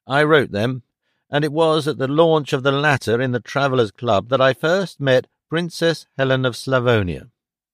I wrote them, and it was at the launch of the latter in the Travellers' Club that I first met Princess Helen of Slavonia.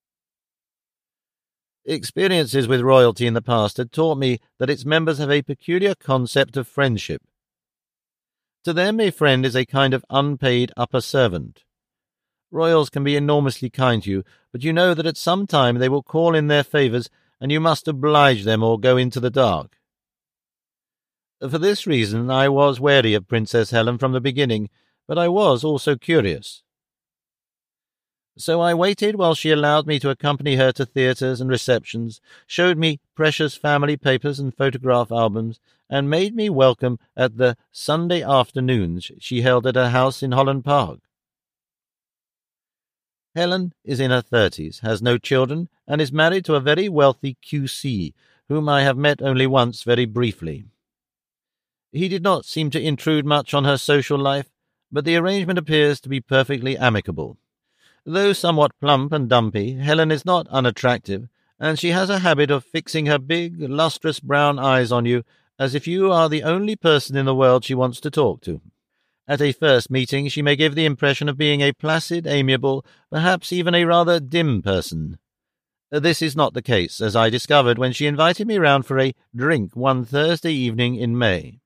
Experiences with royalty in the past had taught me that its members have a peculiar concept of friendship. To them, a friend is a kind of unpaid upper servant. Royals can be enormously kind to you, but you know that at some time they will call in their favours, and you must oblige them or go into the dark. For this reason I was wary of Princess Helen from the beginning, but I was also curious. So I waited while she allowed me to accompany her to theatres and receptions, showed me precious family papers and photograph albums, and made me welcome at the Sunday afternoons she held at her house in Holland Park. Helen is in her 30s, has no children, and is married to a very wealthy Q.C., whom I have met only once very briefly. He did not seem to intrude much on her social life, but the arrangement appears to be perfectly amicable. Though somewhat plump and dumpy, Helen is not unattractive, and she has a habit of fixing her big, lustrous brown eyes on you as if you are the only person in the world she wants to talk to. At a first meeting she may give the impression of being a placid, amiable, perhaps even a rather dim person. This is not the case, as I discovered when she invited me round for a drink one Thursday evening in May.